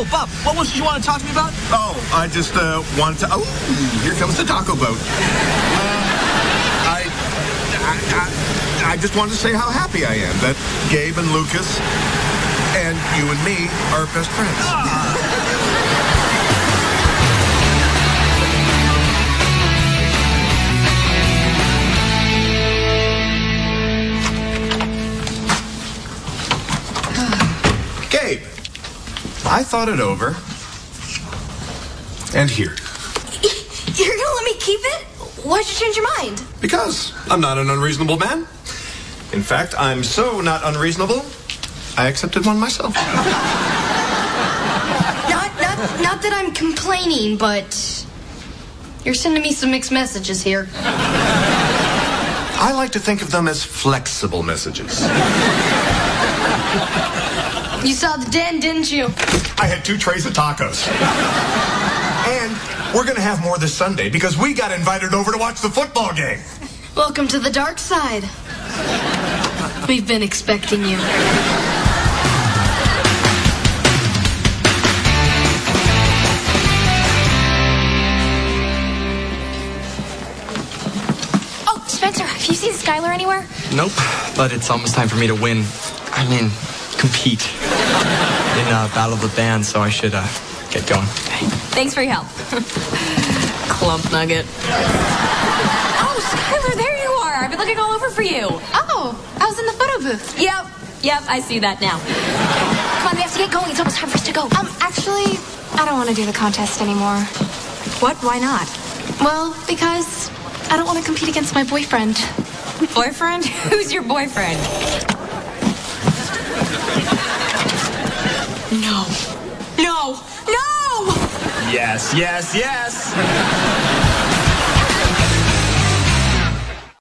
Oh, Bob, what was it you want to talk to me about? Oh, I just wanted to... Oh, here comes the taco boat. I just wanted to say how happy I am that Gabe and Lucas and you and me are best friends. Gabe, I thought it over. And here. You're gonna let me keep it? Why'd you change your mind? Because I'm not an unreasonable man. In fact, I'm so not unreasonable, I accepted one myself. Not that I'm complaining, but you're sending me some mixed messages here. I like to think of them as flexible messages. You saw the den, didn't you? I had 2 trays of tacos. And we're going to have more this Sunday because we got invited over to watch the football game. Welcome to the dark side. We've been expecting you. Oh, Spencer, have you seen Skylar anywhere? Nope, but it's almost time for me to win. I mean, compete in Battle of the Band, so I should get going. Thanks for your help. Clump nugget. Oh, Skylar, there you are. I've been looking all over for you. Oh, I was in the photo booth. Yep, I see that now. Come on, we have to get going. It's almost time for us to go. Actually, I don't want to do the contest anymore. What? Why not? Well, because I don't want to compete against my boyfriend. Boyfriend? Who's your boyfriend? No. Yes.